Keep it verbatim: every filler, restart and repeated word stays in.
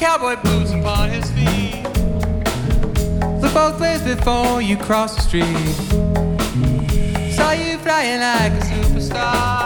cowboy boots upon his feet. Look both ways before you cross the street. Saw you flying like a superstar.